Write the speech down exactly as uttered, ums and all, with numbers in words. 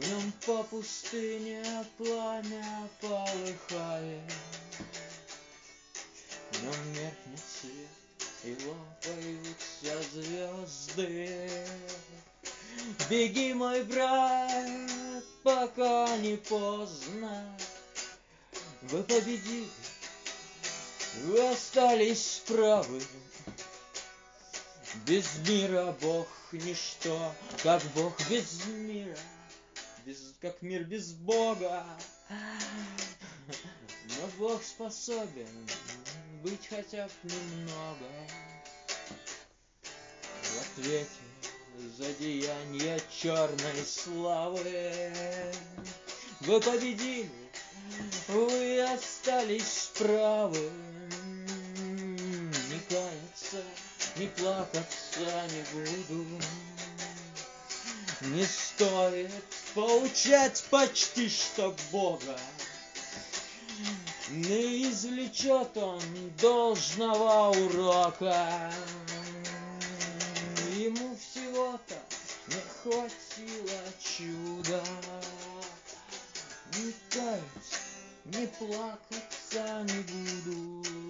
Днем по пустыне пламя полыхает, днем меркнет свет и лопаются звезды. Беги, мой брат, пока не поздно. Вы победили, вы остались правы. Без мира Бог ничто, как Бог без мира, без, как мир без Бога. Но Бог способен быть хотя бы немного в ответе за деяния черной славы. Вы победили, вы остались правы. Не каяться, не плакаться не буду. Не стоит поучать почти что Бога. Не извлечет он должного урока. Ему всего-то не хватило чуда. Не каяться, не плакаться не буду.